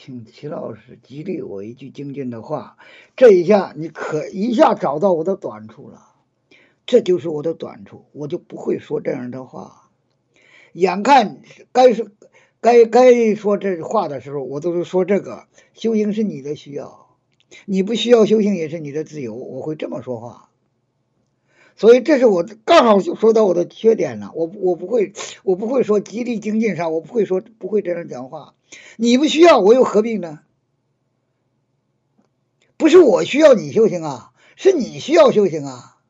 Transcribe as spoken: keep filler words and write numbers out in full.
听齐老师激励我一句精进的话，这一下你可一下找到我的短处了。这就是我的短处，我就不会说这样的话。眼看该说该该说这话的时候，我都是说这个。修行是你的需要，你不需要修行也是你的自由，我会这么说话。所以这是我刚好就说到我的缺点了，我我不会我不会说激励精进上，我不会说不会这样讲话。你不需要，我又何必呢？不是我需要你修行啊，是你需要修行啊。